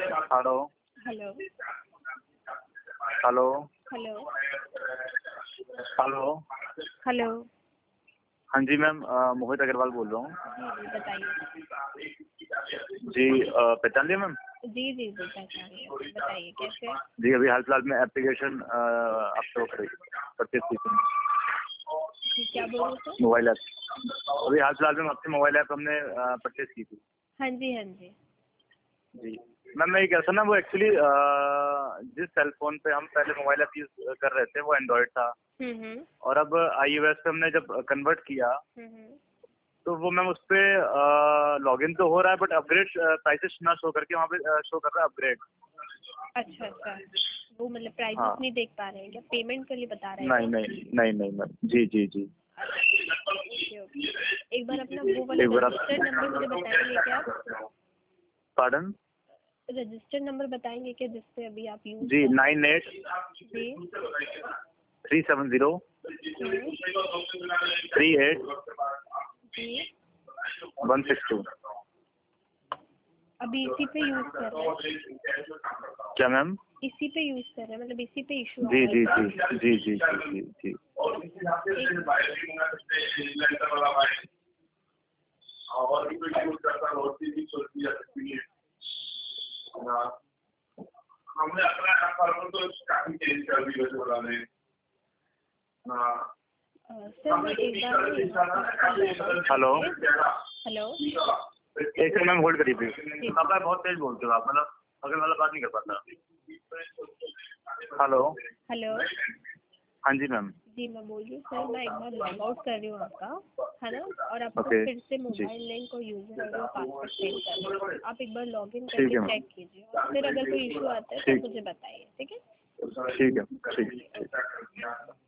Hello hello hello hello hello. Hello. हाँ जी ma'am, Mohit Agarwal बोल रहा हूँ। जी जी बताइए। जी पहचान लिया मैम? जी जी जी पहचान लिया, बताइए कैसे। जी अभी हाल फिलहाल में एप्लीकेशन आपको परचेज की थी, जी क्या बोल रहे थे? Mobile app. अभी हाल फिलहाल में आपसे मोबाइल ऐप हमने परचेज की थी। हाँ जी हाँ जी। जी मैम, मैं ये कह रहा था ना, वो एक्चुअली जिस सेल फोन पे हम पहले मोबाइल ऐप यूज कर रहे थे वो एंड्रॉइड था, और अब iOS पे हमने जब कन्वर्ट किया तो वो मैम उस पे लॉगिन तो हो रहा है, बट अपग्रेड प्राइसेस ना शो करके वहाँ पे शो कर रहा है अपग्रेड। अच्छा अच्छा, वो मतलब प्राइसेस हाँ। नहीं देख पा रहे हैं क्या? पेमेंट के लिए बता रहे हैं नहीं क्या? नहीं नहीं नहीं मैम, जी जी जी। ओके ओके, एक बार अपना वो वाला एक बार आप, रजिस्टर्ड नंबर मुझे बताएंगे क्या? पार्डन? रजिस्टर्ड नंबर बताएंगे क्या जिससे अभी आप यूज जी कर रहे हैं? 98 जी 370 हम्म, 38 जी 162। अभी इसी पे यूज कर रहे हैं? क्या मैम? इसी पे यूज कर रहे हैं, मतलब इसी पे इशू आ जी रहा जी है? जी जी जी जी जी जी। हमने अपना एप्लीकेशन तो काफी चेंज कर दी वैसे वाले। सर मैं एक बार हेलो हेलो एक सेकंड मैम, होल्ड करिए प्लीज। आप बहुत तेज बोलते हो आप, मतलब अगर वाला बात नहीं कर पाता। Hello hello. हाँ जी मैम। जी मैं बोल रही हूँ सर, मैं एक बार लॉग आउट कर रही हूँ आपका, है ना, और आपको ओके फिर से जी, मोबाइल लिंक और यूजर आईडी और पासवर्ड सेंड कर रही हूँ। आप एक बार लॉग इन ठीक करके है मैम। चेक कीजिए, और फिर अगर कोई इशू आता है तो ठीक मुझे बताइए, ठीक है? ठीक है, ठीक ठीक।